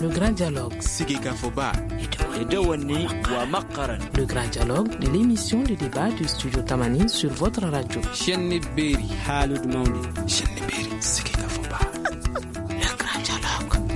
Le grand dialogue. Sikikafoba. Edewani wa makaran. Le grand dialogue de l'émission de débat du studio Tamani sur votre radio. Chenni Beri. Halud Mauni. Chenni Beri. Sikikafoba. Le grand dialogue.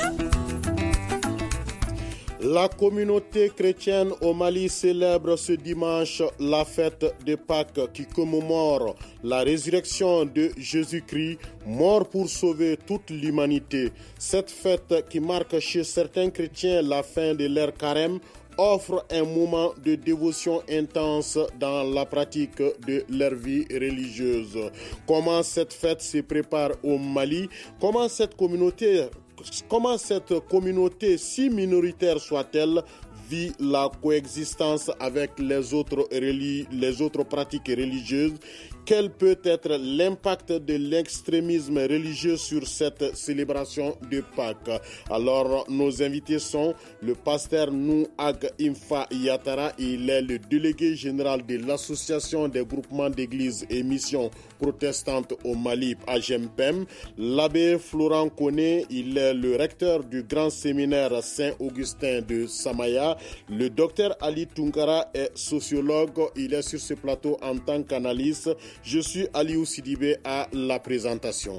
La communauté chrétienne au Mali célèbre ce dimanche la fête de Pâques qui commémore la résurrection de Jésus-Christ, mort pour sauver toute l'humanité. Cette fête qui marque chez certains chrétiens la fin de l'ère carême offre un moment de dévotion intense dans la pratique de leur vie religieuse. Comment cette fête se prépare au Mali? Comment cette communauté, si minoritaire soit-elle, vit la coexistence avec les autres pratiques religieuses? Quel peut être l'impact de l'extrémisme religieux sur cette célébration de Pâques? Alors, nos invités sont le pasteur Nouag Imfa Yatara, il est le délégué général de l'Association des groupements d'églises et missions protestantes au Mali, AGEMPEM, l'abbé Florent Koné, il est le recteur du grand séminaire Saint-Augustin de Samaya, le docteur Ali Tunkara est sociologue, il est sur ce plateau en tant qu'analyste. Je suis Aliou Sidibé à la présentation.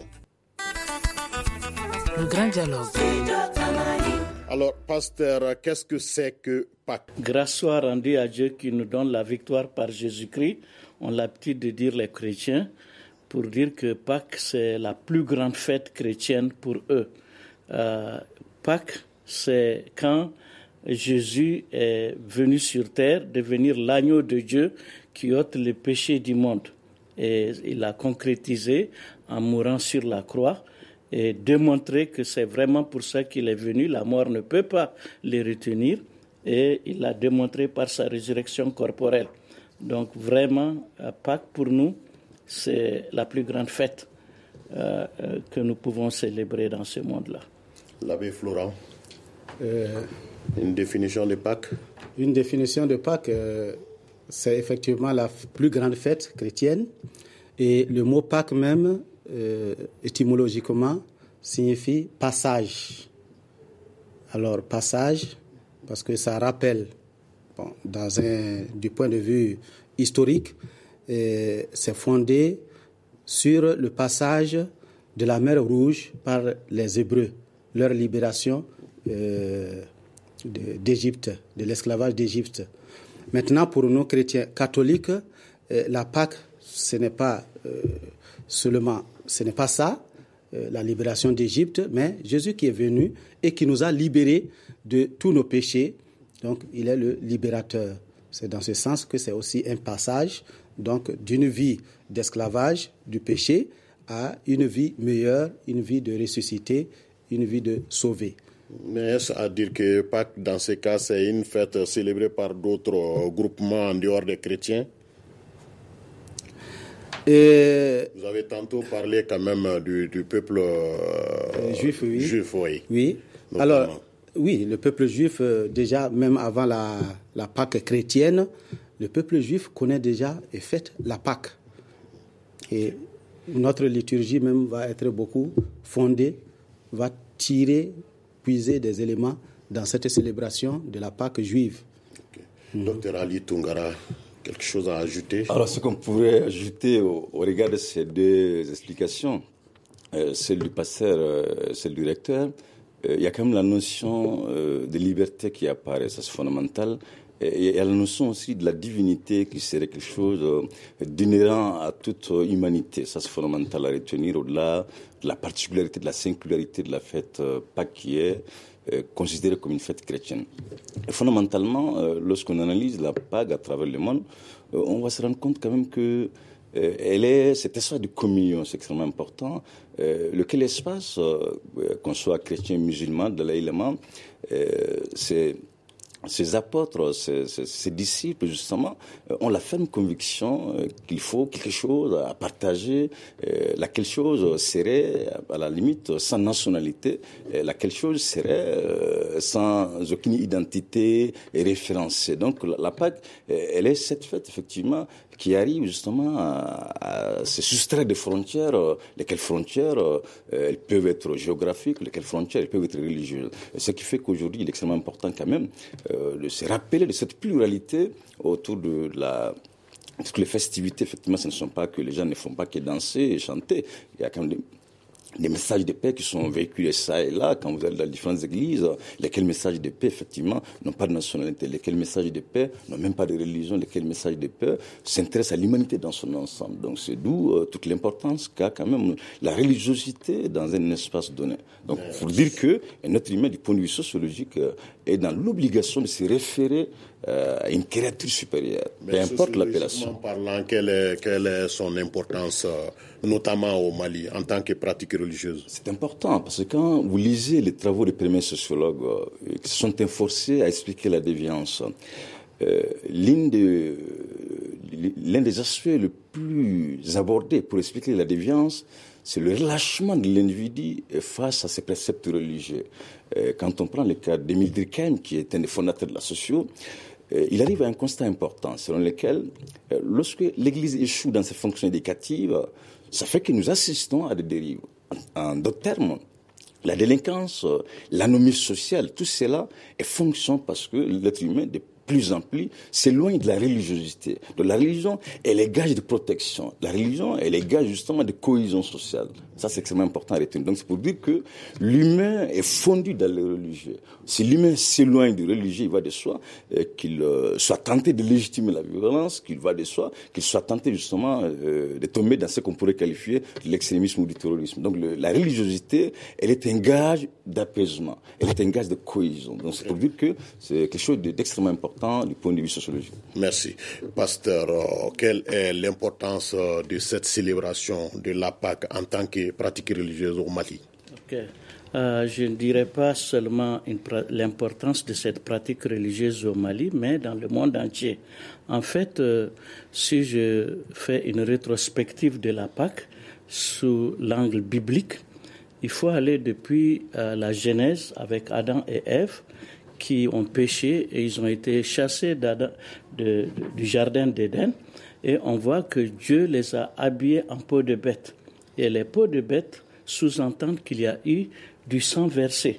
Le grand dialogue. Alors, pasteur, qu'est-ce que c'est que Pâques? Grâce soit rendue à Dieu qui nous donne la victoire par Jésus-Christ. On a l'habitude de dire les chrétiens pour dire que Pâques, c'est la plus grande fête chrétienne pour eux. Pâques, c'est quand Jésus est venu sur terre, devenir l'agneau de Dieu qui ôte les péchés du monde. Et il a concrétisé en mourant sur la croix et démontré que c'est vraiment pour ça qu'il est venu. La mort ne peut pas les retenir et il l'a démontré par sa résurrection corporelle. Donc vraiment, Pâques pour nous, c'est la plus grande fête que nous pouvons célébrer dans ce monde-là. L'abbé Florent, une définition de Pâques? Une définition de Pâques, c'est effectivement la plus grande fête chrétienne. Et le mot Pâques même, étymologiquement, signifie passage. Alors, passage, parce que ça rappelle, du point de vue historique, c'est fondé sur le passage de la mer Rouge par les Hébreux, leur libération d'Égypte, de l'esclavage d'Égypte. Maintenant, pour nous chrétiens catholiques, la Pâque, ce n'est pas ça, la libération d'Égypte, mais Jésus qui est venu et qui nous a libérés de tous nos péchés. Donc, il est le libérateur. C'est dans ce sens que c'est aussi un passage donc, d'une vie d'esclavage, du péché, à une vie meilleure, une vie de ressuscité, une vie de sauvé. Mais est-ce à dire que Pâques, dans ce cas, c'est une fête célébrée par d'autres groupements en dehors des chrétiens? Vous avez tantôt parlé quand même du peuple juif, oui. Oui. Notamment. Alors, oui, le peuple juif, déjà, même avant la Pâque chrétienne, le peuple juif connaît déjà et fête la Pâque. Et notre liturgie même va être beaucoup fondée, va puiser des éléments dans cette célébration de la Pâque juive. Okay. Docteur Ali Tungara, quelque chose à ajouter? Alors, ce qu'on pourrait ajouter au regard de ces deux explications, celle du pasteur, celle du recteur, il y a quand même la notion de liberté qui apparaît, ça c'est fondamental. Et il y a la notion aussi de la divinité qui serait quelque chose d'inhérent à toute humanité. Ça c'est fondamental à retenir au-delà de la particularité, de la singularité de la fête Pâques qui est considérée comme une fête chrétienne. Et fondamentalement, lorsqu'on analyse la Pâques à travers le monde, on va se rendre compte quand même que cet espace de communion, c'est extrêmement important. Lequel espace, qu'on soit chrétien, musulman, dalaï lama, c'est ces apôtres, ces disciples, justement, ont la ferme conviction qu'il faut quelque chose à partager, laquelle chose serait, à la limite, sans nationalité, laquelle chose serait sans aucune identité référencée. Donc, la Pâque, elle est cette fête, effectivement, qui arrive justement à se soustraire des frontières, lesquelles frontières elles peuvent être géographiques, lesquelles frontières elles peuvent être religieuses. Et ce qui fait qu'aujourd'hui, il est extrêmement important quand même de se rappeler de cette pluralité autour de toutes les festivités. Effectivement, ce ne sont pas que les gens ne font pas que danser et chanter. Il y a quand même des messages de paix qui sont véhiculés ça et là, quand vous allez dans différentes églises, lesquels messages de paix, effectivement, n'ont pas de nationalité, lesquels messages de paix n'ont même pas de religion, lesquels messages de paix s'intéressent à l'humanité dans son ensemble. Donc c'est d'où toute l'importance qu'a quand même la religiosité dans un espace donné. Donc il faut dire que notre humain, du point de vue sociologique, est dans l'obligation de se référer à une créature supérieure, peu importe l'appellation. Parlant, quelle est son importance, notamment au Mali, en tant que pratique religieuse? C'est important, parce que quand vous lisez les travaux des premiers sociologues qui se sont efforcés à expliquer la déviance, l'un des aspects les plus abordés pour expliquer la déviance, c'est le relâchement de l'individu face à ses préceptes religieux. Quand on prend le cas d'Émile Durkheim, qui est un des fondateurs de la socio, il arrive à un constat important, selon lequel, lorsque l'Église échoue dans ses fonctions éducatives, ça fait que nous assistons à des dérives. En d'autres termes, la délinquance, l'anomie sociale, tout cela est fonction parce que l'être humain, de plus en plus, s'éloigne de la religiosité. Donc la religion, elle est gage de protection. La religion, elle est gage justement de cohésion sociale. Ça, c'est extrêmement important à retenir. Donc c'est pour dire que l'humain est fondu dans le religieux. Si l'humain s'éloigne du religieux, il va de soi qu'il soit tenté de légitimer la violence, qu'il va de soi qu'il soit tenté justement de tomber dans ce qu'on pourrait qualifier de l'extrémisme ou du terrorisme. Donc la religiosité, elle est un gage d'apaisement. Elle est un gage de cohésion. Donc c'est pour dire que c'est quelque chose d'extrêmement important du point de vue sociologique. Merci. Pasteur, quelle est l'importance de cette célébration de la Pâque en tant que pratique religieuse au Mali? Je ne dirais pas seulement l'importance de cette pratique religieuse au Mali, mais dans le monde entier. En fait, si je fais une rétrospective de la Pâque sous l'angle biblique, il faut aller depuis la Genèse avec Adam et Ève, qui ont péché et ils ont été chassés du jardin d'Éden. Et on voit que Dieu les a habillés en peau de bête. Et les peaux de bête sous-entendent qu'il y a eu du sang versé.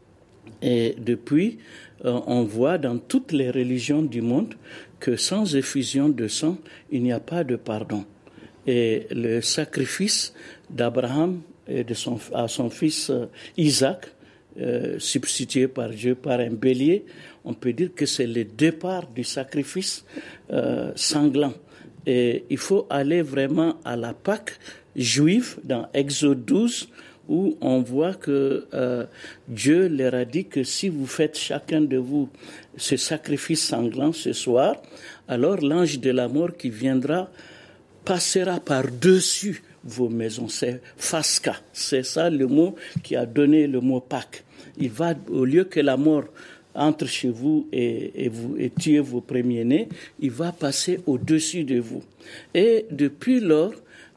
Et depuis, on voit dans toutes les religions du monde que sans effusion de sang, il n'y a pas de pardon. Et le sacrifice d'Abraham et à son fils Isaac, substitué par Dieu par un bélier, on peut dire que c'est le départ du sacrifice sanglant. Et il faut aller vraiment à la Pâque juive dans Exode 12, où on voit que Dieu leur a dit que si vous faites chacun de vous ce sacrifice sanglant ce soir, alors l'ange de la mort qui viendra passera par-dessus vos maisons. C'est Fasca, c'est ça le mot qui a donné le mot Pâques. Il va, au lieu que la mort entre chez vous et tuer vos premiers-nés, il va passer au-dessus de vous. Et depuis lors,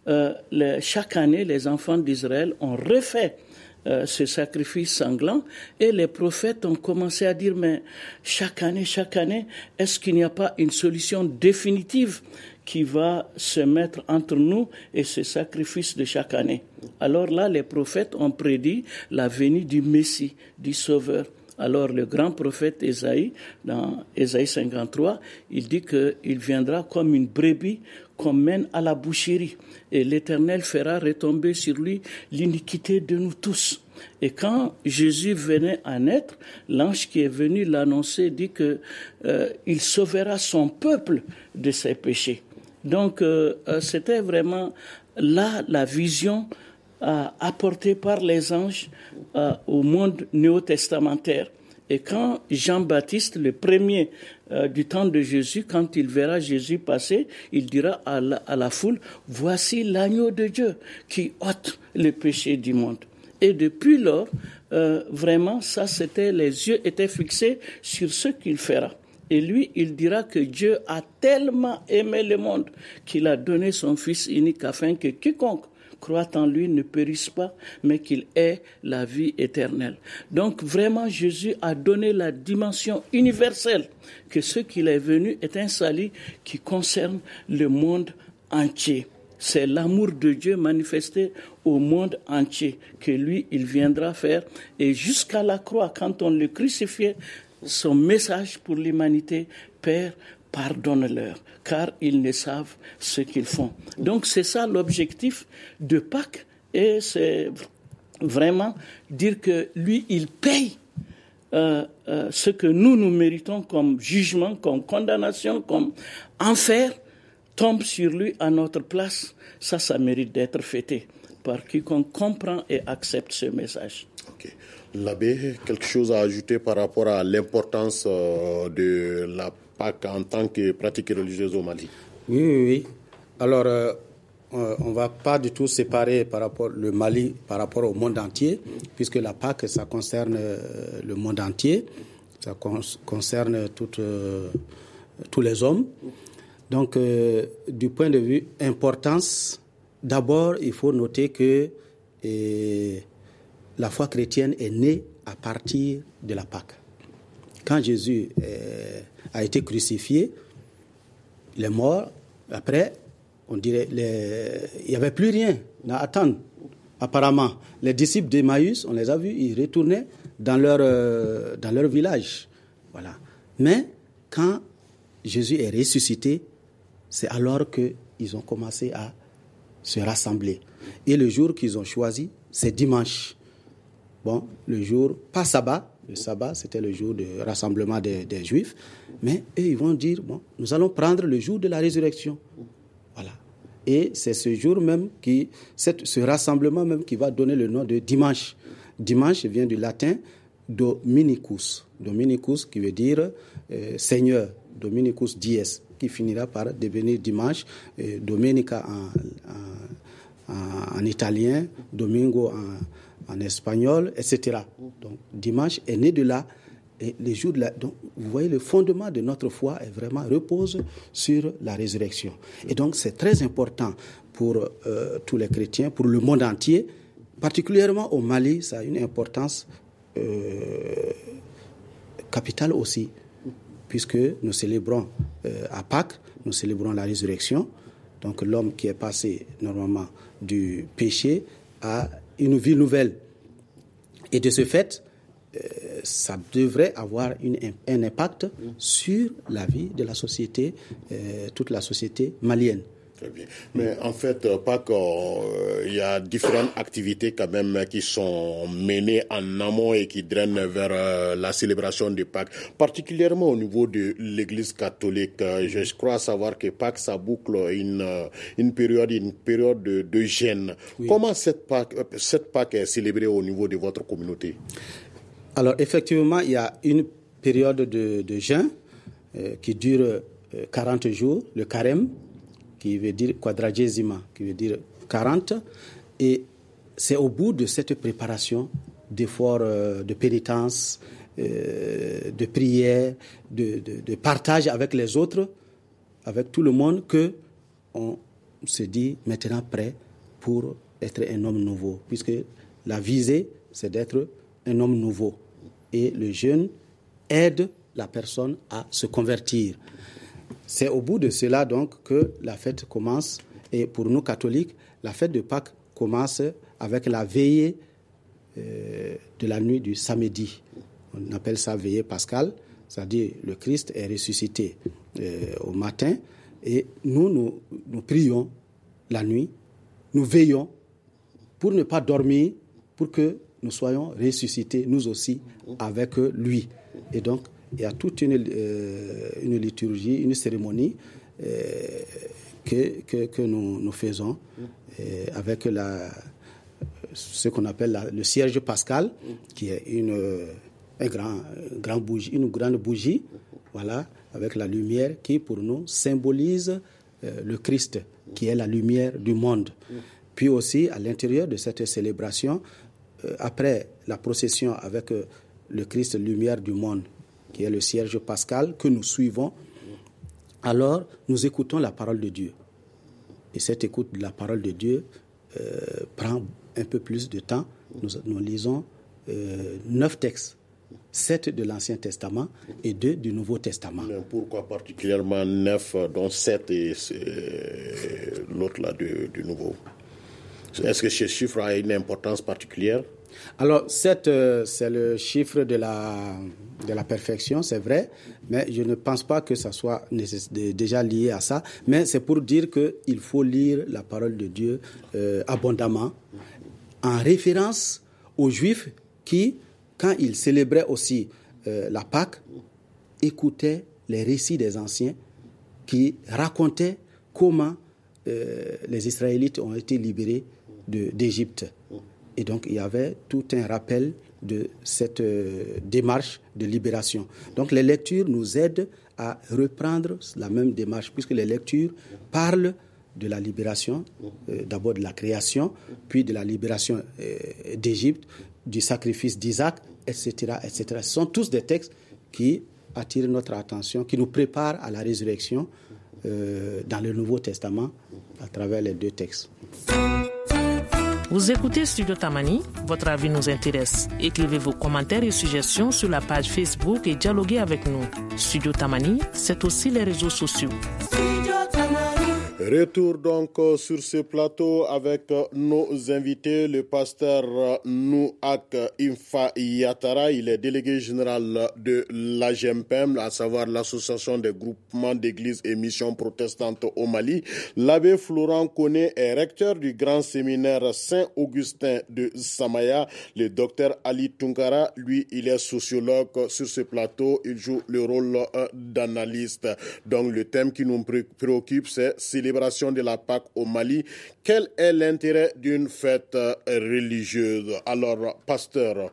chaque année, les enfants d'Israël ont refait ce sacrifice sanglant et les prophètes ont commencé à dire, mais chaque année, est-ce qu'il n'y a pas une solution définitive qui va se mettre entre nous et ce sacrifice de chaque année? Alors là, les prophètes ont prédit la venue du Messie, du Sauveur. Alors le grand prophète Ésaïe, dans Ésaïe 53, il dit qu'il viendra comme une brebis qu'on mène à la boucherie. Et l'Éternel fera retomber sur lui l'iniquité de nous tous. Et quand Jésus venait à naître, l'ange qui est venu l'annoncer dit qu'il sauvera son peuple de ses péchés. Donc c'était vraiment là la vision apportée par les anges au monde néo-testamentaire. Et quand Jean-Baptiste, le premier du temps de Jésus, quand il verra Jésus passer, il dira à la foule, voici l'agneau de Dieu qui ôte le péché du monde. Et depuis lors, vraiment, les yeux étaient fixés sur ce qu'il fera. Et lui, il dira que Dieu a tellement aimé le monde qu'il a donné son Fils unique afin que quiconque croit en lui ne périsse pas, mais qu'il ait la vie éternelle. Donc vraiment, Jésus a donné la dimension universelle que ce qu'il est venu est un salut qui concerne le monde entier. C'est l'amour de Dieu manifesté au monde entier que lui, il viendra faire. Et jusqu'à la croix, quand on le crucifiait, son message pour l'humanité, Père, pardonne-leur, car ils ne savent ce qu'ils font. Donc c'est ça l'objectif de Pâques, et c'est vraiment dire que lui, il paye ce que nous méritons comme jugement, comme condamnation, comme enfer, tombe sur lui à notre place. Ça mérite d'être fêté par quiconque comprend et accepte ce message. Okay. L'abbé, quelque chose à ajouter par rapport à l'importance de la Pâques en tant que pratique religieuse au Mali? Oui. Alors, on ne va pas du tout séparer le Mali par rapport au monde entier, puisque la Pâques, ça concerne le monde entier, ça concerne tous les hommes. Donc, du point de vue importance, d'abord, il faut noter que la foi chrétienne est née à partir de la Pâque. Quand Jésus a été crucifié, il est mort. Après, on dirait, il n'y avait plus rien à attendre. Apparemment, les disciples d'Emmaüs, on les a vus, ils retournaient dans leur village. Voilà. Mais quand Jésus est ressuscité, c'est alors qu'ils ont commencé à se rassembler. Et le jour qu'ils ont choisi, c'est dimanche. Bon, le jour, pas sabbat. Le sabbat, c'était le jour de rassemblement des Juifs. Mais eux, ils vont dire, bon, nous allons prendre le jour de la résurrection. Voilà. Et c'est ce jour même ce rassemblement même qui va donner le nom de dimanche. Dimanche vient du latin Dominicus. Dominicus qui veut dire Seigneur. Dominicus dies, qui finira par devenir dimanche. Domenica en italien, Domingo en espagnol, etc. Donc, dimanche est né de là. Et les jours donc, vous voyez, le fondement de notre foi repose sur la résurrection. Et donc, c'est très important pour tous les chrétiens, pour le monde entier, particulièrement au Mali, ça a une importance capitale aussi, puisque nous célébrons à Pâques, nous célébrons la résurrection. Donc, l'homme qui est passé normalement du péché à une vie nouvelle. Et de ce fait, ça devrait avoir un impact sur la vie de la société, toute la société malienne. Très bien. Mais en fait, Pâques, il y a différentes activités quand même qui sont menées en amont et qui drainent vers la célébration de Pâques, particulièrement au niveau de l'Église catholique. Je crois savoir que Pâques, ça boucle une période de jeûne. Oui. Comment cette Pâques est célébrée au niveau de votre communauté? Alors, effectivement, il y a une période de jeûne qui dure 40 jours, le carême, qui veut dire quadragesima, qui veut dire 40. Et c'est au bout de cette préparation d'efforts de pénitence, de prière, de partage avec les autres, avec tout le monde, qu'on se dit maintenant prêt pour être un homme nouveau. Puisque la visée, c'est d'être un homme nouveau. Et le jeûne aide la personne à se convertir. C'est au bout de cela donc que la fête commence. Et pour nous catholiques, la fête de Pâques commence avec la veillée de la nuit du samedi. On appelle ça veillée pascale, c'est-à-dire le Christ est ressuscité au matin. Et nous prions la nuit, nous veillons pour ne pas dormir, pour que nous soyons ressuscités, nous aussi, avec lui. Et donc, il y a toute une liturgie, une cérémonie que nous faisons avec ce qu'on appelle le cierge pascal, qui est une grande bougie, voilà, avec la lumière qui, pour nous, symbolise le Christ, qui est la lumière du monde. Puis aussi, à l'intérieur de cette célébration, après la procession avec le Christ lumière du monde, qui est le cierge pascal que nous suivons, alors nous écoutons la parole de Dieu. Et cette écoute de la parole de Dieu prend un peu plus de temps. Nous lisons 9 textes, 7 de l'Ancien Testament et 2 du Nouveau Testament. Mais pourquoi particulièrement 9, dont 7 et l'autre là du Nouveau? Est-ce que ce chiffre a une importance particulière? Alors, 7, c'est le chiffre de la perfection, c'est vrai, mais je ne pense pas que ça soit déjà lié à ça. Mais c'est pour dire qu'il faut lire la parole de Dieu abondamment, en référence aux Juifs qui, quand ils célébraient aussi la Pâque, écoutaient les récits des anciens qui racontaient comment les Israélites ont été libérés d'Égypte. Et donc, il y avait tout un rappel de cette démarche de libération. Donc, les lectures nous aident à reprendre la même démarche, puisque les lectures parlent de la libération, d'abord de la création, puis de la libération d'Égypte, du sacrifice d'Isaac, etc., etc. Ce sont tous des textes qui attirent notre attention, qui nous préparent à la résurrection dans le Nouveau Testament à travers les 2 textes. Vous écoutez Studio Tamani, votre avis nous intéresse. Écrivez vos commentaires et suggestions sur la page Facebook et dialoguez avec nous. Studio Tamani, c'est aussi les réseaux sociaux. Retour donc sur ce plateau avec nos invités, le pasteur Nouak Infa Yatara, il est délégué général de l'AGMPM, à savoir l'Association des groupements d'églises et missions protestantes au Mali. L'abbé Florent Koné est recteur du grand séminaire Saint-Augustin de Samaya. Le docteur Ali Tunkara, lui, il est sociologue. Sur ce plateau, il joue le rôle d'analyste. Donc le thème qui nous préoccupe, c'est célébration de la Pâque au Mali. Quel est l'intérêt d'une fête religieuse? Alors, pasteur,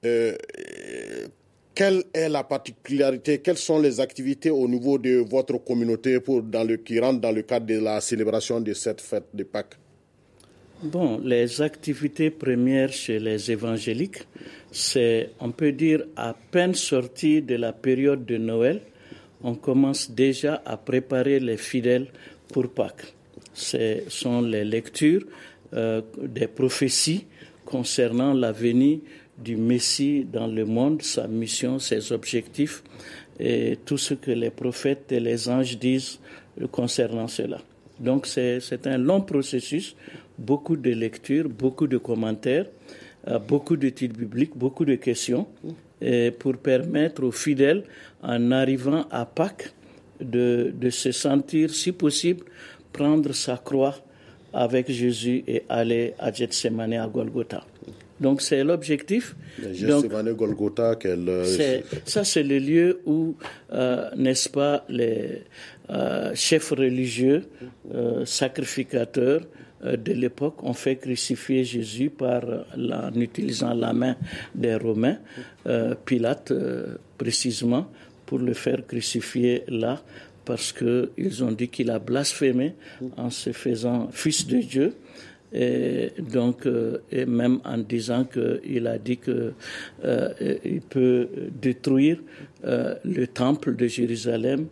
quelle est la particularité? Quelles sont les activités au niveau de votre communauté qui rentrent dans le cadre de la célébration de cette fête de Pâques? Bon, les activités premières chez les évangéliques, c'est, on peut dire, à peine sorti de la période de Noël, on commence déjà à préparer les fidèles pour Pâques. Ce sont les lectures des prophéties concernant la venue du Messie dans le monde, sa mission, ses objectifs et tout ce que les prophètes et les anges disent concernant cela. Donc c'est un long processus, beaucoup de lectures, beaucoup de commentaires, beaucoup d'études bibliques, beaucoup de questions, pour permettre aux fidèles, en arrivant à Pâques, de se sentir, si possible, prendre sa croix avec Jésus et aller à Gethsemane, à Golgotha. Donc c'est l'objectif. Gethsemane, Golgotha, ça c'est le lieu où, n'est-ce pas, les chefs religieux, sacrificateurs de l'époque ont fait crucifier Jésus en utilisant la main des Romains, Pilate précisément, pour le faire crucifier là, parce qu'ils ont dit qu'il a blasphémé en se faisant fils de Dieu, et donc et même en disant qu'il a dit qu'il peut détruire le temple de Jérusalem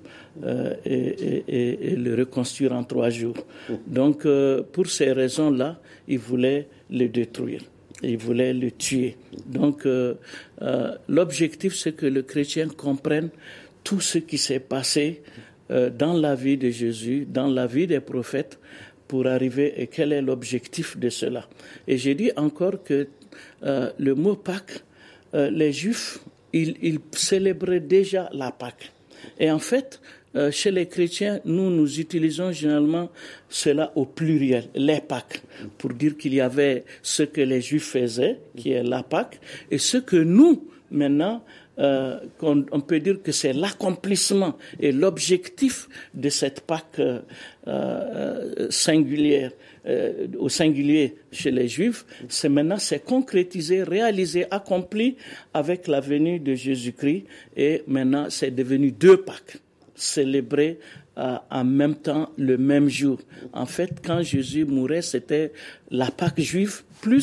et le reconstruire en 3 jours. Donc pour ces raisons-là, il voulait le détruire. Il voulait le tuer. Donc, l'objectif, c'est que le chrétien comprenne tout ce qui s'est passé dans la vie de Jésus, dans la vie des prophètes, pour arriver et quel est l'objectif de cela. Et j'ai dit encore que le mot Pâques, les Juifs, ils célébraient déjà la Pâque. Et en fait, chez les chrétiens, nous utilisons généralement cela au pluriel, les Pâques, pour dire qu'il y avait ce que les Juifs faisaient, qui est la Pâque, et ce que nous, maintenant, on peut dire que c'est l'accomplissement et l'objectif de cette Pâque singulière, au singulier chez les Juifs, c'est concrétisé, réalisé, accompli avec la venue de Jésus-Christ, et maintenant c'est devenu 2 Pâques célébrées en même temps, le même jour. En fait, quand Jésus mourait, c'était la Pâque juive plus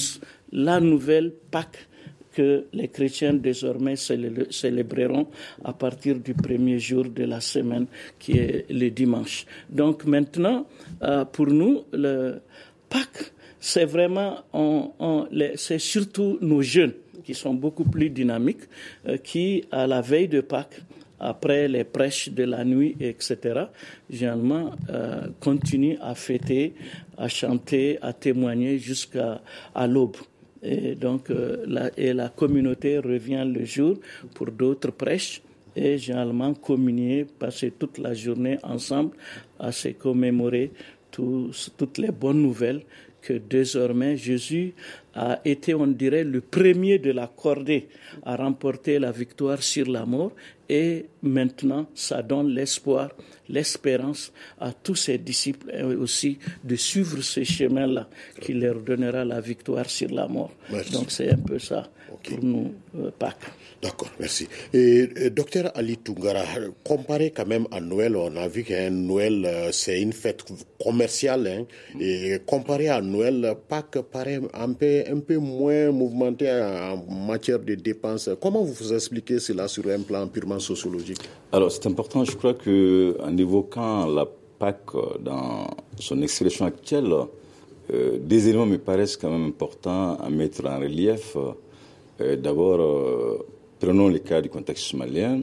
la nouvelle Pâques que les chrétiens désormais célébreront à partir du premier jour de la semaine, qui est le dimanche. Donc maintenant, pour nous, le Pâques, c'est vraiment, c'est surtout nos jeunes qui sont beaucoup plus dynamiques, qui, à la veille de Pâques, après les prêches de la nuit, etc., généralement continuent à fêter, à chanter, à témoigner jusqu'à l'aube. Et donc, la communauté revient le jour pour d'autres prêches et généralement communier, passer toute la journée ensemble à se commémorer toutes les bonnes nouvelles que désormais Jésus a été, on dirait, le premier de la cordée à remporter la victoire sur la mort. Et maintenant, ça donne l'espoir, l'espérance à tous ses disciples et aussi de suivre ce chemin-là qui leur donnera la victoire sur la mort. Merci. Donc c'est un peu ça pour nous, Pâques. D'accord, merci. Et docteur Ali Toungara, comparé quand même à Noël, on a vu qu'un Noël, c'est une fête commerciale, hein, et comparé à Noël, Pâques paraît un peu moins mouvementé en matière de dépenses. Comment vous expliquez cela sur un plan purement sociologique? Alors, c'est important, je crois qu'en évoquant la Pâques dans son expression actuelle, des éléments me paraissent quand même importants à mettre en relief. D'abord, prenons le cas du contexte malien.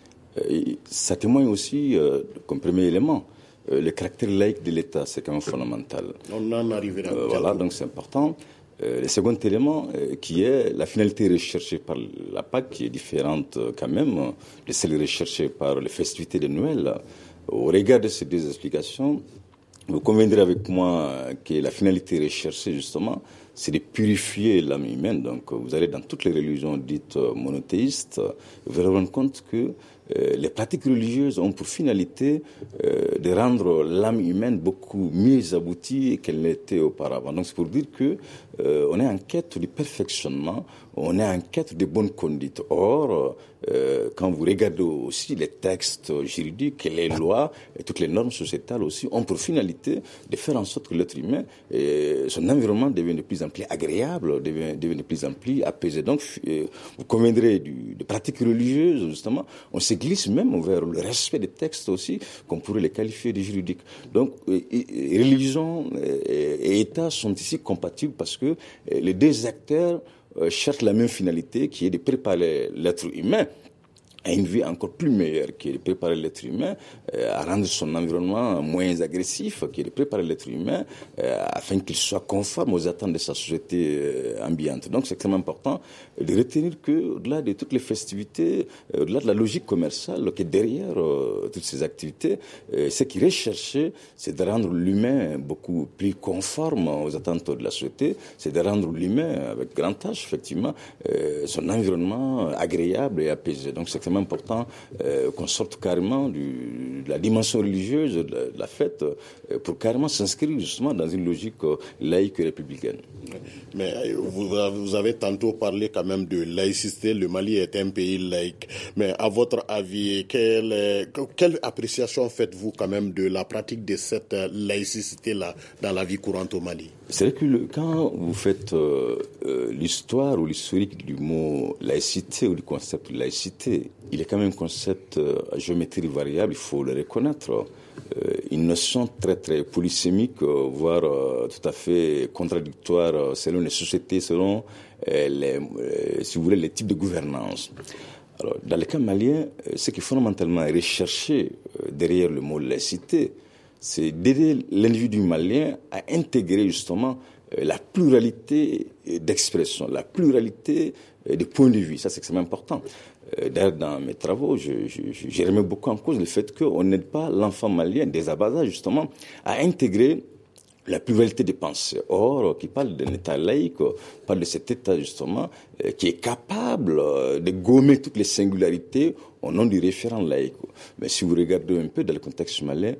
Ça témoigne aussi, comme premier élément, le caractère laïque de l'État, c'est quand même fondamental. On en arrivera. Voilà, donc c'est important. Le second élément, qui est la finalité recherchée par la Pâques, qui est différente quand même de celle recherchée par les festivités de Noël. Au regard de ces deux explications, vous conviendrez avec moi que la finalité recherchée, justement, c'est de purifier l'âme humaine. Donc, vous allez dans toutes les religions dites monothéistes, vous allez vous rendre compte que les pratiques religieuses ont pour finalité de rendre l'âme humaine beaucoup mieux aboutie qu'elle n'était auparavant. Donc, c'est pour dire que on est en quête du perfectionnement, on est en quête de bonnes conduites. Or, quand vous regardez aussi les textes juridiques, les lois et toutes les normes sociétales aussi ont pour finalité de faire en sorte que l'être humain, son environnement devienne de plus en plus agréable, devienne de plus en plus apaisé. Donc, vous conviendrez des pratiques religieuses, justement, on se glisse même vers le respect des textes aussi, qu'on pourrait les qualifier de juridiques. Donc, religion et État sont ici compatibles parce que les deux acteurs cherchent la même finalité, qui est de préparer l'être humain à une vie encore plus meilleure, qui est de préparer l'être humain à rendre son environnement moins agressif, qui est de préparer l'être humain afin qu'il soit conforme aux attentes de sa société ambiante. Donc c'est extrêmement important de retenir que, au-delà de toutes les festivités, au-delà de la logique commerciale qui est derrière toutes ces activités, ce qui est recherché, c'est de rendre l'humain beaucoup plus conforme aux attentes de la société, c'est de rendre l'humain, avec grand H, effectivement, son environnement agréable et apaisé. Donc c'est extrêmement important qu'on sorte carrément de la dimension religieuse de la fête pour carrément s'inscrire justement dans une logique laïque et républicaine. Mais vous avez tantôt parlé quand même de laïcité. Le Mali est un pays laïque. Mais à votre avis, quelle appréciation faites-vous quand même de la pratique de cette laïcité-là dans la vie courante au Mali? C'est vrai que quand vous faites l'histoire ou l'historique du mot laïcité ou du concept de laïcité, il est quand même un concept à géométrie variable, il faut le reconnaître. Une notion très très polysémique, voire tout à fait contradictoire selon les sociétés, selon si vous voulez, les types de gouvernance. Alors, dans le cas malien, ce qui est fondamentalement recherché derrière le mot laïcité, c'est d'aider l'individu malien à intégrer justement la pluralité d'expression, la pluralité de points de vue. Ça, c'est extrêmement important. D'ailleurs, dans mes travaux, j'ai remis beaucoup en cause le fait qu'on n'aide pas l'enfant malien dès à bas âge, justement, à intégrer la pluralité des pensées. Or, qui parle d'un État laïque, parle de cet État, justement, qui est capable de gommer toutes les singularités au nom du référent laïque. Mais si vous regardez un peu dans le contexte malien,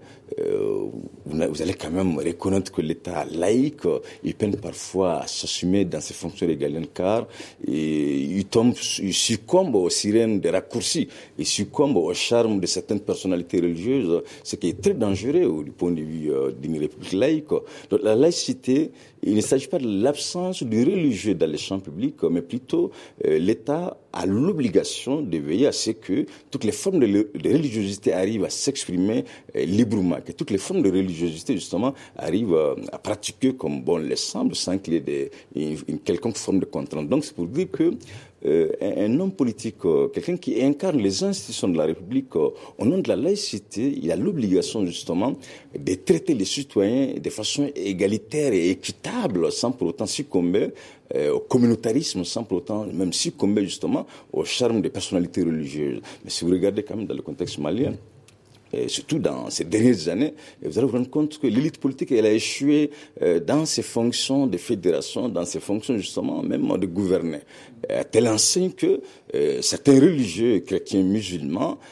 vous allez quand même reconnaître que l'État laïque, il peine parfois à s'assumer dans ses fonctions régaliennes, car il succombe aux sirènes des raccourcis, il succombe au charme de certaines personnalités religieuses, ce qui est très dangereux du point de vue d'une république laïque. Donc la laïcité, il ne s'agit pas de l'absence du religieux dans les champs publics, mais plutôt l'État a l'obligation de veiller à ce que toutes les formes de religiosité arrivent à s'exprimer librement, que toutes les formes de religiosité, justement, arrivent à pratiquer comme bon les semble, sans qu'il y ait une quelconque forme de contrainte. Donc, c'est pour dire que un homme politique, quelqu'un qui incarne les institutions de la République, au nom de la laïcité, il a l'obligation, justement, de traiter les citoyens de façon égalitaire et équitable, sans pour autant succomber au communautarisme, sans pour autant même succomber, justement, au charme des personnalités religieuses. Mais si vous regardez quand même dans le contexte malien, et surtout dans ces dernières années, vous allez vous rendre compte que l'élite politique, elle a échoué dans ses fonctions de fédération, dans ses fonctions justement même de gouverner. Elle enseigne que certains religieux chrétiens musulmans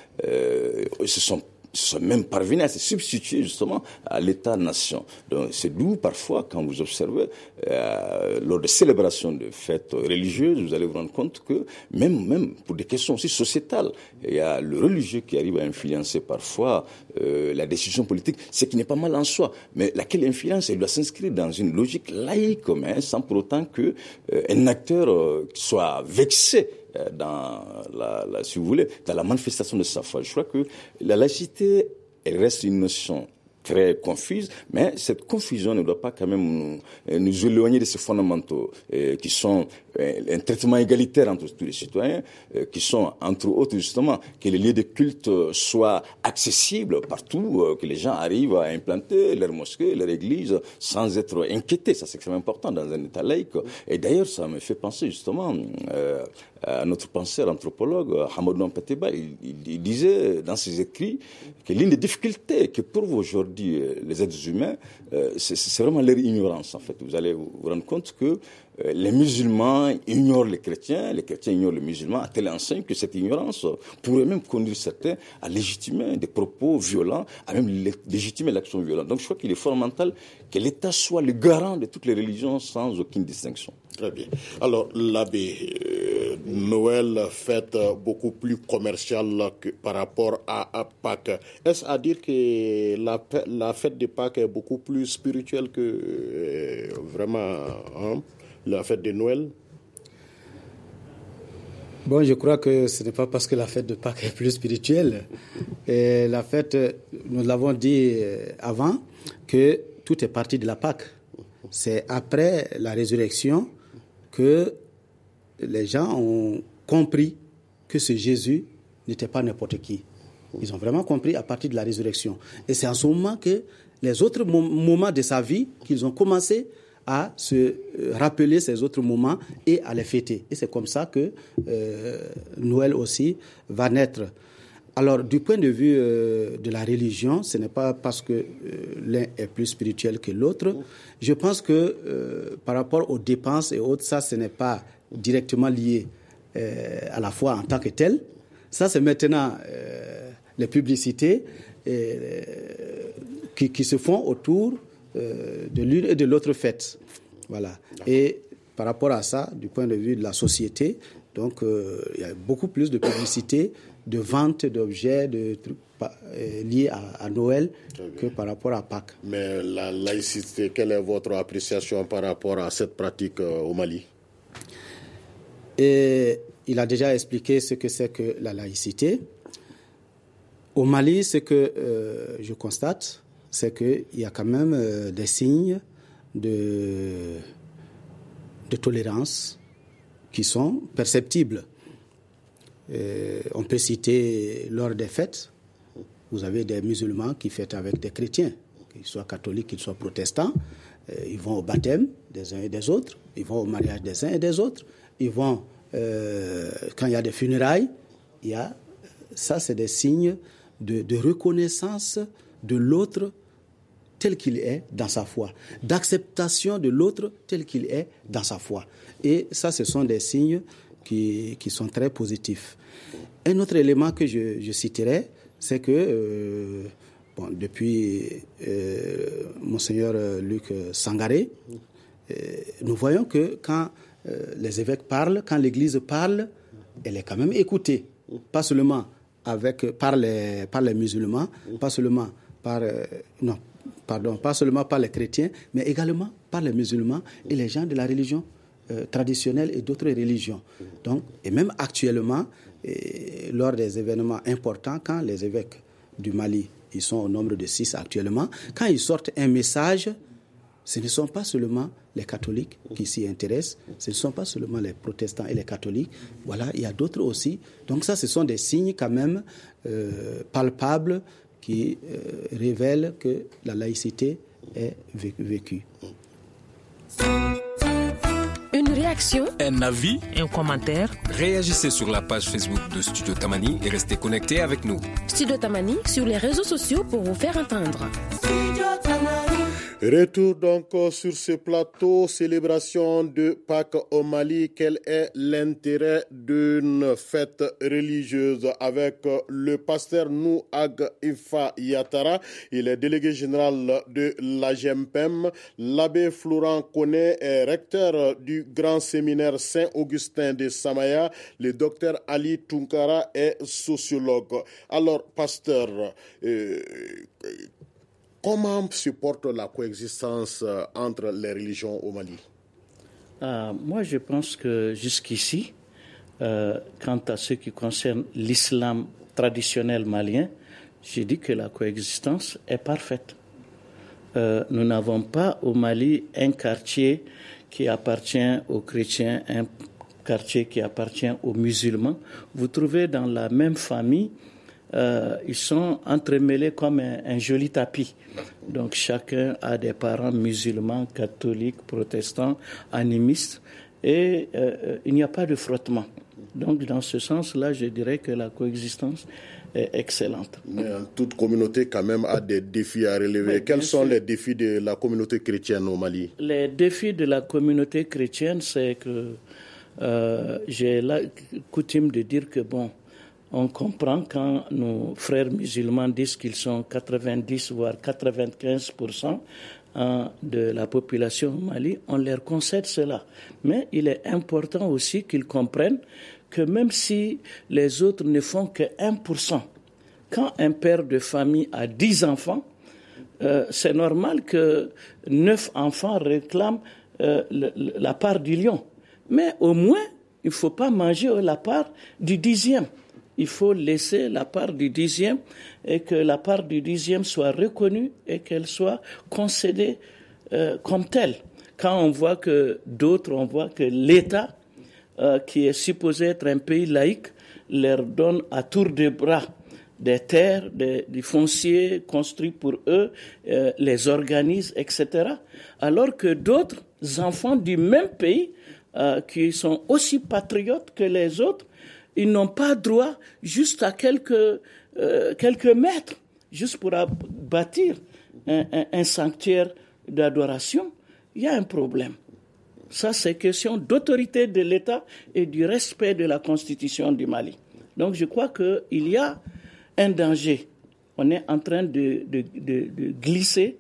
se sont même parvenus à se substituer justement à l'État-nation. Donc c'est d'où parfois, quand vous observez, lors de célébrations de fêtes religieuses, vous allez vous rendre compte que même pour des questions aussi sociétales, il y a le religieux qui arrive à influencer parfois la décision politique, ce qui n'est pas mal en soi, mais laquelle influence, elle doit s'inscrire dans une logique laïque, mais sans pour autant que un acteur soit vexé dans si vous voulez, dans la manifestation de sa foi. Je crois que la laïcité, elle reste une notion très confuse, mais cette confusion ne doit pas quand même nous éloigner de ces fondamentaux qui sont un traitement égalitaire entre tous les citoyens, qui sont entre autres justement que les lieux de culte soient accessibles partout, que les gens arrivent à implanter leur mosquée, leur église sans être inquiétés. Ça, c'est extrêmement important dans un État laïque. Et d'ailleurs, ça me fait penser justement à notre penseur anthropologue Hamadou Mpateba. Il disait dans ses écrits que l'une des difficultés que prouvent aujourd'hui les êtres humains, c'est vraiment leur ignorance en fait. Vous allez vous rendre compte que les musulmans ignorent les chrétiens ignorent les musulmans, à telle enseigne que cette ignorance pourrait même conduire certains à légitimer des propos violents, à même légitimer l'action violente. Donc je crois qu'il est fondamental que l'État soit le garant de toutes les religions sans aucune distinction. Très bien. Alors l'abbé, Noël fête beaucoup plus commercial que par rapport à Pâques. Est-ce à dire que la fête de Pâques est beaucoup plus spirituelle que vraiment la fête de Noël? Bon, je crois que ce n'est pas parce que la fête de Pâques est plus spirituelle. Et la fête, nous l'avons dit avant, que tout est parti de la Pâque. C'est après la résurrection que les gens ont compris que ce Jésus n'était pas n'importe qui. Ils ont vraiment compris à partir de la résurrection. Et c'est en ce moment que les autres moments de sa vie, qu'ils ont commencé à se rappeler ces autres moments et à les fêter. Et c'est comme ça que Noël aussi va naître. Alors, du point de vue de la religion, ce n'est pas parce que l'un est plus spirituel que l'autre. Je pense que par rapport aux dépenses et autres, ça, ce n'est pas directement lié à la foi en tant que telle. Ça, c'est maintenant les publicités qui se font autour de l'une et de l'autre fête. Voilà. Et par rapport à ça, du point de vue de la société, donc il y a beaucoup plus de publicité, de vente d'objets, de trucs liés à Noël que par rapport à Pâques. Mais la laïcité, quelle est votre appréciation par rapport à cette pratique au Mali? Et il a déjà expliqué ce que c'est que la laïcité. Au Mali, ce que je constate, c'est qu'il y a quand même des signes de tolérance qui sont perceptibles. On peut citer lors des fêtes, vous avez des musulmans qui fêtent avec des chrétiens, qu'ils soient catholiques, qu'ils soient protestants. Ils vont au baptême des uns et des autres, ils vont au mariage des uns et des autres, ils vont, quand il y a des funérailles, ça c'est des signes de reconnaissance de l'autre tel qu'il est dans sa foi, d'acceptation de l'autre tel qu'il est dans sa foi. Et ça, ce sont des signes qui sont très positifs. Un autre élément que je citerai, c'est que depuis Monseigneur Luc Sangaré, nous voyons que quand les évêques parlent, quand l'Église parle, elle est quand même écoutée, pas seulement par les musulmans, pas seulement par les chrétiens, mais également par les musulmans et les gens de la religion traditionnelle et d'autres religions. Donc, et même actuellement, lors des événements importants, quand les évêques du Mali, ils sont au nombre de 6 actuellement, quand ils sortent un message, ce ne sont pas seulement les catholiques qui s'y intéressent, ce ne sont pas seulement les protestants et les catholiques, voilà, il y a d'autres aussi. Donc ça, ce sont des signes quand même palpables qui révèlent que la laïcité est vécue. Une réaction, un avis, un commentaire. Réagissez sur la page Facebook de Studio Tamani et restez connectés avec nous. Studio Tamani sur les réseaux sociaux pour vous faire entendre. Retour donc sur ce plateau, célébration de Pâques au Mali. Quel est l'intérêt d'une fête religieuse? Avec le pasteur Nouag Ifa Yatara, il est délégué général de l'AGEMPEM. L'abbé Florent Koné est recteur du grand séminaire Saint-Augustin de Samaya. Le docteur Ali Tunkara est sociologue. Alors, pasteur, comment se porte la coexistence entre les religions au Mali? Moi, je pense que jusqu'ici, quant à ce qui concerne l'islam traditionnel malien, j'ai dit que la coexistence est parfaite. Nous n'avons pas au Mali un quartier qui appartient aux chrétiens, un quartier qui appartient aux musulmans. Vous trouvez dans la même famille, ils sont entremêlés comme un joli tapis. Donc chacun a des parents musulmans, catholiques, protestants, animistes, et il n'y a pas de frottement. Donc dans ce sens-là, je dirais que la coexistence est excellente. Mais toute communauté quand même a des défis à relever. Oui, quels sont les défis de la communauté chrétienne au Mali? Les défis de la communauté chrétienne, c'est que j'ai la coutume de dire que on comprend quand nos frères musulmans disent qu'ils sont 90 voire 95% de la population au Mali, on leur concède cela. Mais il est important aussi qu'ils comprennent que même si les autres ne font que 1%, quand un père de famille a 10 enfants, c'est normal que 9 enfants réclament la part du lion. Mais au moins, il ne faut pas manger la part du 10e. Il faut laisser la part du 10e et que la part du 10e soit reconnue et qu'elle soit concédée comme telle. Quand on voit que l'État, qui est supposé être un pays laïque, leur donne à tour de bras des terres, du foncier construit pour eux, les organise, etc. Alors que d'autres enfants du même pays, qui sont aussi patriotes que les autres, ils n'ont pas droit juste à quelques mètres, juste pour bâtir un sanctuaire d'adoration. Il y a un problème. Ça, c'est question d'autorité de l'État et du respect de la Constitution du Mali. Donc, je crois qu'il y a un danger. On est en train de glisser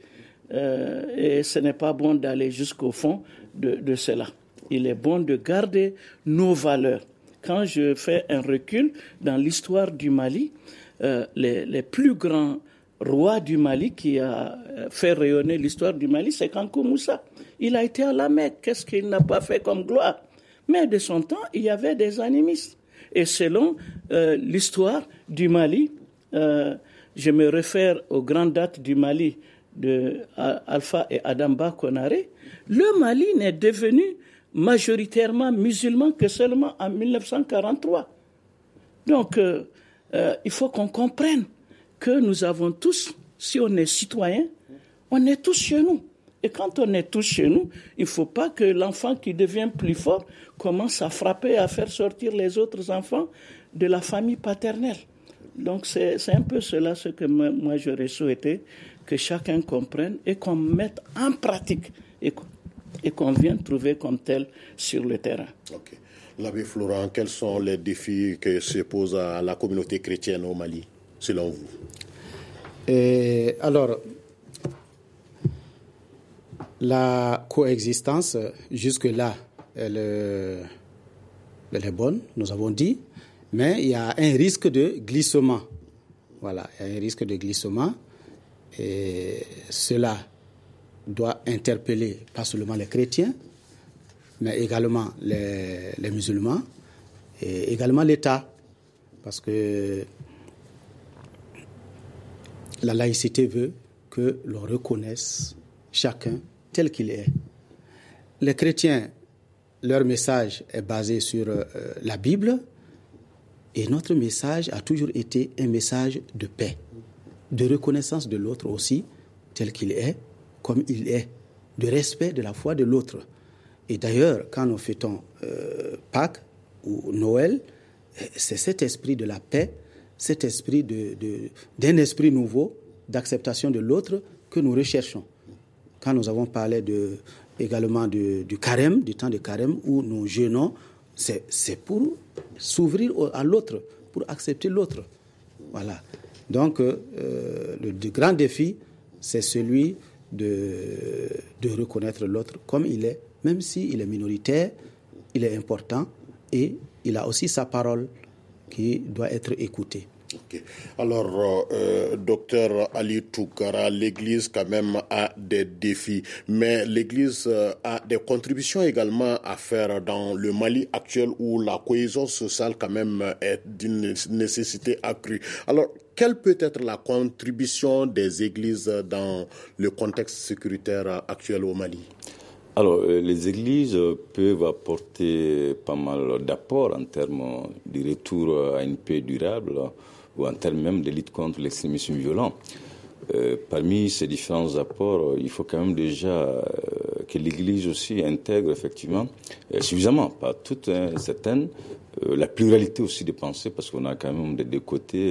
et ce n'est pas bon d'aller jusqu'au fond de cela. Il est bon de garder nos valeurs. Quand je fais un recul dans l'histoire du Mali, les plus grands rois du Mali qui a fait rayonner l'histoire du Mali, c'est Kankou Moussa. Il a été à la Mecque. Qu'est-ce qu'il n'a pas fait comme gloire? Mais de son temps, il y avait des animistes. Et selon l'histoire du Mali, je me réfère aux grandes dates du Mali de Alpha et Adamba Konaré, le Mali n'est devenu majoritairement musulman que seulement en 1943. Donc, il faut qu'on comprenne que nous avons tous, si on est citoyen, on est tous chez nous. Et quand on est tous chez nous, il ne faut pas que l'enfant qui devient plus fort commence à frapper, à faire sortir les autres enfants de la famille paternelle. Donc c'est un peu cela ce que moi j'aurais souhaité que chacun comprenne et qu'on mette en pratique et qu'on vienne trouver comme tel sur le terrain. Ok. L'abbé Florent, quels sont les défis que se pose à la communauté chrétienne au Mali, selon vous? Alors, la coexistence, jusque-là, elle est bonne, nous avons dit, mais il y a un risque de glissement. Voilà, il y a un risque de glissement. Et cela doit interpeller pas seulement les chrétiens, mais également les musulmans et également l'État. Parce que la laïcité veut que l'on reconnaisse chacun tel qu'il est. Les chrétiens, leur message est basé sur la Bible et notre message a toujours été un message de paix, de reconnaissance de l'autre aussi, tel qu'il est, comme il est, de respect de la foi de l'autre. Et d'ailleurs, quand nous fêtons Pâques ou Noël, c'est cet esprit de la paix, cet esprit d'un esprit nouveau, d'acceptation de l'autre que nous recherchons. Quand nous avons parlé également du carême, du temps de carême, où nous jeûnons, c'est pour s'ouvrir à l'autre, pour accepter l'autre. Voilà. Donc, le grand défi, c'est celui de reconnaître l'autre comme il est, même s'il est minoritaire, il est important et il a aussi sa parole qui doit être écoutée. Okay. Alors, docteur Ali Toukara, l'Église quand même a des défis, mais l'Église a des contributions également à faire dans le Mali actuel où la cohésion sociale quand même est d'une nécessité accrue. Alors, quelle peut être la contribution des Églises dans le contexte sécuritaire actuel au Mali? Alors, les églises peuvent apporter pas mal d'apports en termes de retour à une paix durable ou en termes même de lutte contre l'extrémisme violent. Parmi ces différents apports, il faut quand même déjà que l'Église aussi intègre effectivement suffisamment, pas toutes, certaines, la pluralité aussi des pensées, parce qu'on a quand même des deux côtés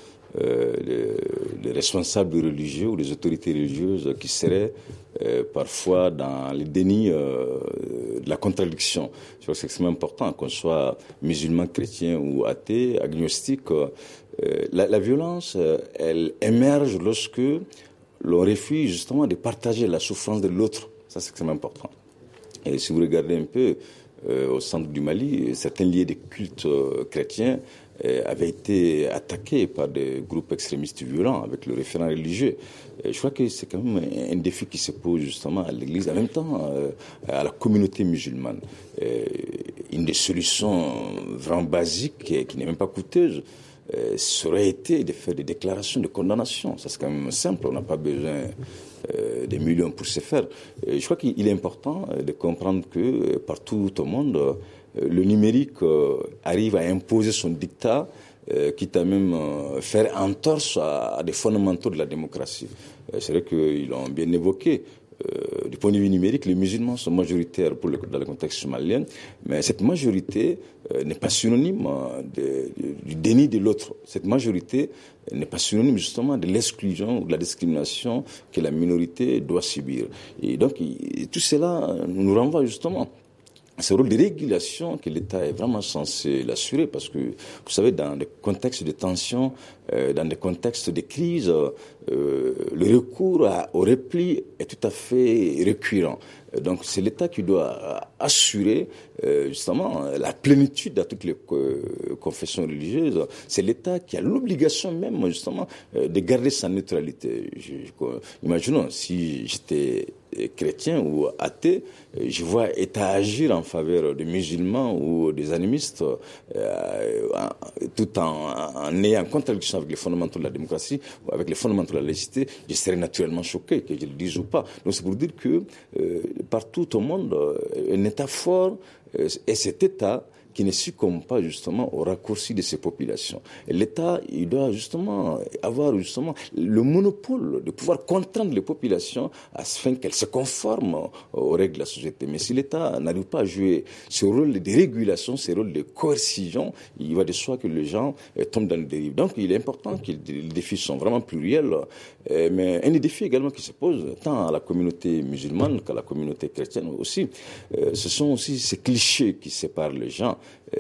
les responsables religieux ou les autorités religieuses qui seraient parfois dans le déni de la contradiction. Je crois que c'est extrêmement important qu'on soit musulman, chrétien ou athée, agnostique. La violence, elle émerge lorsque l'on refuse justement de partager la souffrance de l'autre. Ça, c'est extrêmement important. Et si vous regardez un peu au centre du Mali, certains lieux de culte chrétiens avaient été attaqués par des groupes extrémistes violents avec le référent religieux. Je crois que c'est quand même un défi qui se pose justement à l'Église, en même temps à la communauté musulmane. Une des solutions vraiment basiques, qui n'est même pas coûteuse, ça aurait été de faire des déclarations de condamnation. Ça, c'est quand même simple, on n'a pas besoin des millions pour se faire. Je crois qu'il est important de comprendre que partout au monde, le numérique arrive à imposer son dictat, quitte à même faire entorse à des fondamentaux de la démocratie. C'est vrai qu'ils l'ont bien évoqué. Du point de vue numérique, les musulmans sont majoritaires dans le contexte malien, mais cette majorité n'est pas synonyme du déni de l'autre. Cette majorité n'est pas synonyme justement de l'exclusion ou de la discrimination que la minorité doit subir. Et donc, tout cela nous renvoie justement à ce rôle de régulation que l'État est vraiment censé l'assurer, parce que, vous savez, dans des contextes de tension, dans des contextes de crise, le recours au repli est tout à fait récurrent. Donc c'est l'État qui doit assurer justement la plénitude à toutes les confessions religieuses. C'est l'État qui a l'obligation même justement de garder sa neutralité. Imaginons si j'étais chrétien ou athée, je vois État agir en faveur des musulmans ou des animistes tout en ayant contradiction avec les fondamentaux de la démocratie ou avec les fondamentaux de la laïcité, je serais naturellement choqué, que je le dise ou pas. Donc c'est pour dire que partout au monde, un État fort est cet État qui ne succombe pas justement au raccourci de ces populations. Et l'État, il doit justement avoir justement le monopole de pouvoir contraindre les populations afin qu'elles se conforment aux règles de la société. Mais si l'État n'arrive pas à jouer ce rôle de régulation, ce rôle de coercition, il va de soi que les gens tombent dans le dérive. Donc il est important que les défis sont vraiment pluriels, mais un des défis également qui se pose tant à la communauté musulmane qu'à la communauté chrétienne aussi, ce sont aussi ces clichés qui séparent les gens.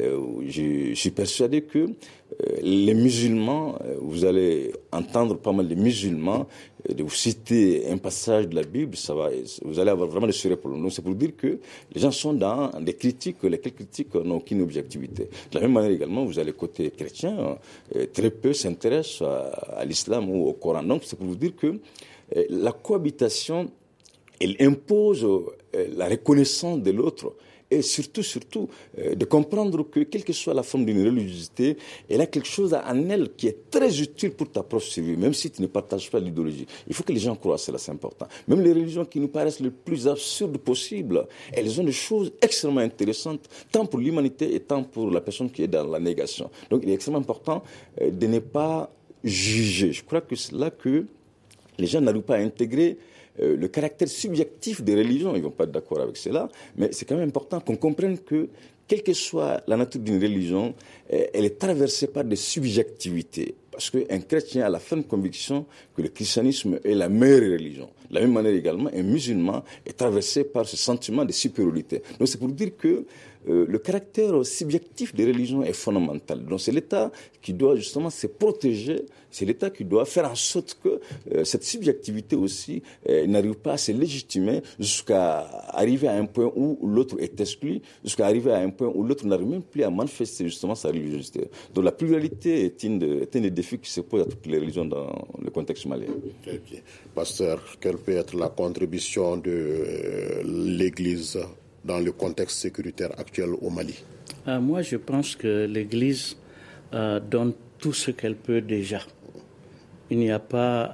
Je suis persuadé que les musulmans, vous allez entendre pas mal de musulmans de vous citer un passage de la Bible, vous allez avoir vraiment des sujets pour nous. C'est pour dire que les gens sont dans des critiques, lesquelles critiques n'ont aucune objectivité. De la même manière également, vous allez côté chrétien, très peu s'intéressent à l'islam ou au Coran. Donc c'est pour vous dire que la cohabitation, elle impose la reconnaissance de l'autre. Et surtout, de comprendre que, quelle que soit la forme d'une religiosité, elle a quelque chose en elle qui est très utile pour ta propre survie, même si tu ne partages pas l'idéologie. Il faut que les gens croient, c'est important. Même les religions qui nous paraissent les plus absurdes possibles, elles ont des choses extrêmement intéressantes, tant pour l'humanité et tant pour la personne qui est dans la négation. Donc, il est extrêmement important de ne pas juger. Je crois que c'est là que les gens n'arrivent pas à intégrer le caractère subjectif des religions. Ils ne vont pas être d'accord avec cela, mais c'est quand même important qu'on comprenne que, quelle que soit la nature d'une religion, elle est traversée par des subjectivités. Parce qu'un chrétien a la ferme conviction que le christianisme est la meilleure religion. De la même manière également, un musulman est traversé par ce sentiment de supériorité. Donc c'est pour dire que le caractère subjectif des religions est fondamental. Donc c'est l'État qui doit justement se protéger, c'est l'État qui doit faire en sorte que cette subjectivité aussi n'arrive pas à se légitimer jusqu'à arriver à un point où l'autre est exclu, jusqu'à arriver à un point où l'autre n'arrive même plus à manifester justement sa religiosité. Donc la pluralité est un des défis qui se pose à toutes les religions dans le contexte malien. Très bien. Pasteur, quelle peut être la contribution de l'Église dans le contexte sécuritaire actuel au Mali? Moi, je pense que l'Église donne tout ce qu'elle peut déjà. Il n'y a pas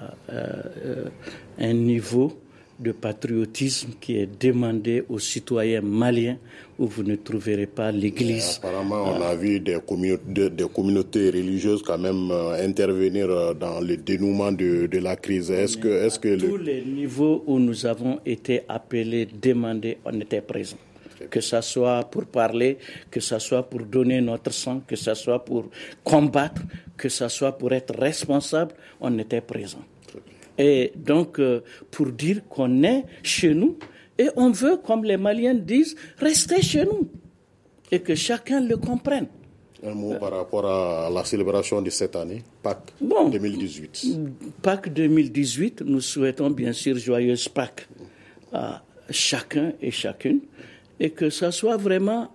un niveau de patriotisme qui est demandé aux citoyens maliens où vous ne trouverez pas l'Église. Apparemment, on a vu des communautés religieuses quand même intervenir dans le dénouement de la crise. Tous les niveaux où nous avons été appelés, demandés, on était présents. Que ce soit pour parler, que ce soit pour donner notre sang, que ce soit pour combattre, que ce soit pour être responsable, on était présents. Et donc, pour dire qu'on est chez nous, et on veut, comme les Maliens disent, rester chez nous, et que chacun le comprenne. Un mot par rapport à la célébration de cette année, Pâques 2018. Pâques 2018, nous souhaitons bien sûr joyeuse Pâques à chacun et chacune, et que ça soit vraiment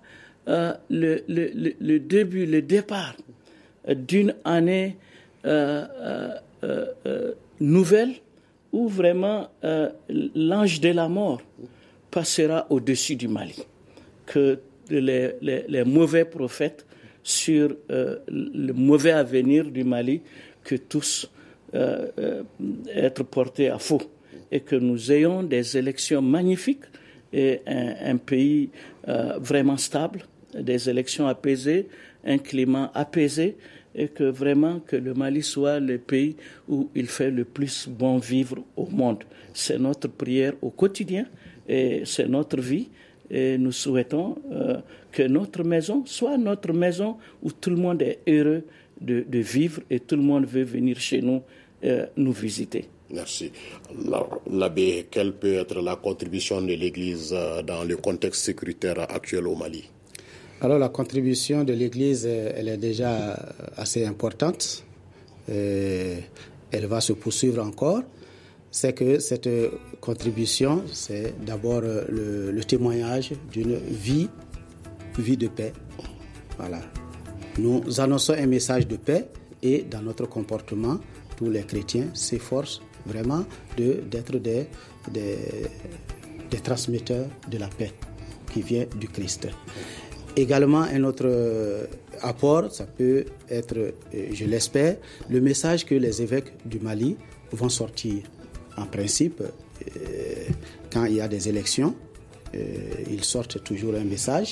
le début, le départ d'une année nouvelle où vraiment l'ange de la mort passera au-dessus du Mali. Que les mauvais prophètes sur le mauvais avenir du Mali, que tous être portés à faux. Et que nous ayons des élections magnifiques et un pays vraiment stable, des élections apaisées, un climat apaisé, et que vraiment que le Mali soit le pays où il fait le plus bon vivre au monde. C'est notre prière au quotidien et c'est notre vie. Et nous souhaitons que notre maison soit notre maison où tout le monde est heureux de vivre et tout le monde veut venir chez nous nous visiter. Merci. L'abbé, quelle peut être la contribution de l'Église dans le contexte sécuritaire actuel au Mali? Alors la contribution de l'Église, elle est déjà assez importante. Elle va se poursuivre encore. C'est que cette contribution, c'est d'abord le témoignage d'une vie de paix. Voilà. Nous annonçons un message de paix et dans notre comportement, tous les chrétiens s'efforcent vraiment d'être des transmetteurs de la paix qui vient du Christ. Également, un autre apport, ça peut être, je l'espère, le message que les évêques du Mali vont sortir. En principe, quand il y a des élections, ils sortent toujours un message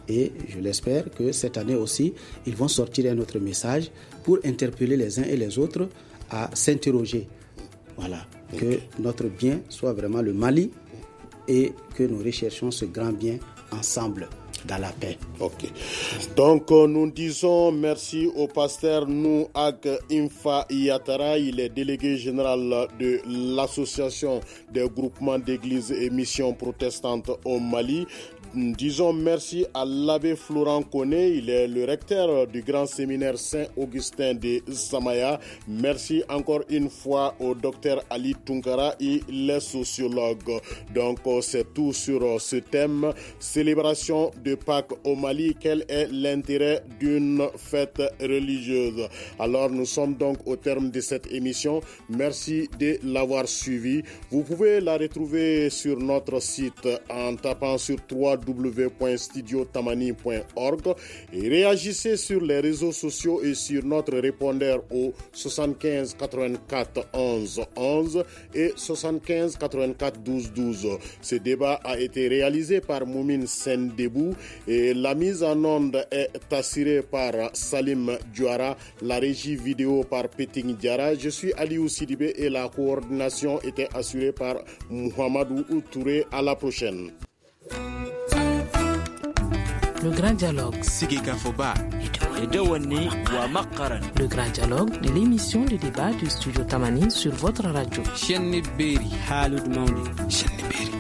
Et je l'espère que cette année aussi, ils vont sortir un autre message pour interpeller les uns et les autres à s'interroger. Voilà, que notre bien soit vraiment le Mali et que nous recherchons ce grand bien ensemble dans la paix. Ok. Donc, nous disons merci au pasteur Nouag Infa Yatara. Il est délégué général de l'Association des groupements d'églises et missions protestantes au Mali. Disons merci à l'abbé Florent Koné, il est le recteur du grand séminaire Saint-Augustin de Samaya. Merci encore une fois au docteur Ali Tunkara et les sociologues. Donc c'est tout sur ce thème, célébration de Pâques au Mali, quel est l'intérêt d'une fête religieuse? Alors nous sommes donc au terme de cette émission, merci de l'avoir suivi. Vous pouvez la retrouver sur notre site en tapant sur www.studiotamani.org et réagissez sur les réseaux sociaux et sur notre répondeur au 75 84 11 11 et 75 84 12 12. Ce débat a été réalisé par Moumine Sendebou et la mise en onde est assurée par Salim Diouara, la régie vidéo par Peting Diara. Je suis Aliou Sidibé et la coordination était assurée par Mohamedou Touré. À la prochaine. Le grand dialogue. Le grand dialogue de l'émission de débat du studio Tamani sur votre radio.